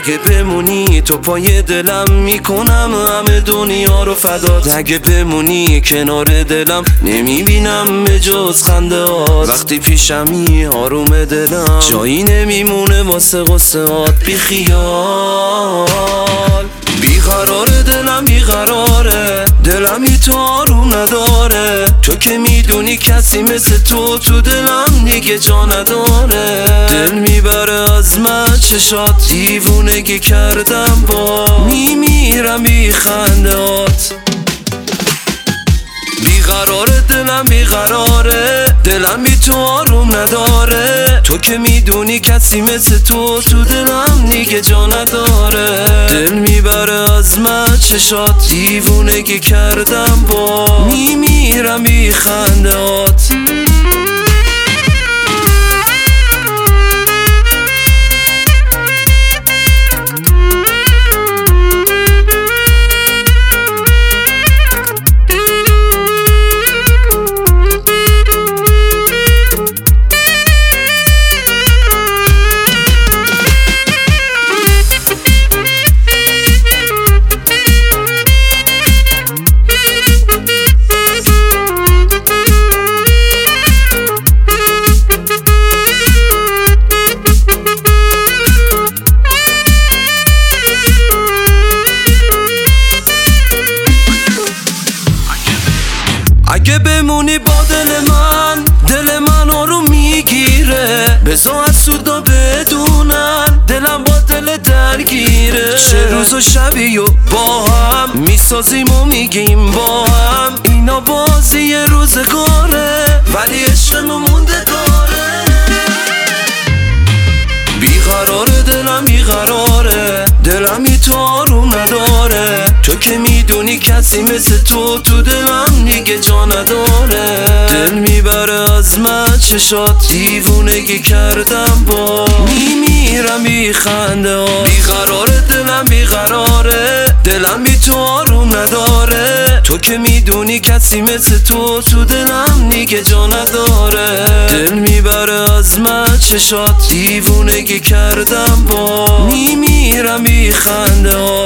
اگه بمونی تو پای دلم میکنم همه دنیا رو فدات. اگه بمونی کنار دلم نمیبینم به جز خنده هات. وقتی پیشمی آروم دلم جایی نمیمونه واسه غصه هات. بی خیال بیقرار دلم بیقراره، دلمی تو آروم نداره. تو که میدونی کسی مثل تو دلم دیگه جا نداره. دل میبره از من چشات، دیوونگی کردم با میمیرم بی خندهات. بیقراره دلم بیقراره، دلم بی تو آروم نداره. تو که میدونی کسی مثل تو دلم دیگه جا نداره. دل میبره از من چشات، دیوونگی کردم با میمیرم بی خندهات. اگه بمونی با دل من آروم میگیره. بذار از سودا بدونن دلم با دل درگیره. چه روز و شبی و با هم میسازیم و میگیم با هم. اینا بازی روزگاره ولی عشقمون موندگاره. بیقراره دلم بیقراره، دلم بی تو آروم نداره. تو که میدونی کسی مثل تو دلم دیگه جا نداره. دل میبره از من چشات، دیوونگی کردم با میمیرم بی خنده ها. بیقراره دلم بیقراره، دلم بی تو آروم نداره. تو که میدونی کسی مثل تو دلم دیگه جا نداره. دل میبره از من چشات، دیوونگی کردم با میمیرم بی خنده ها.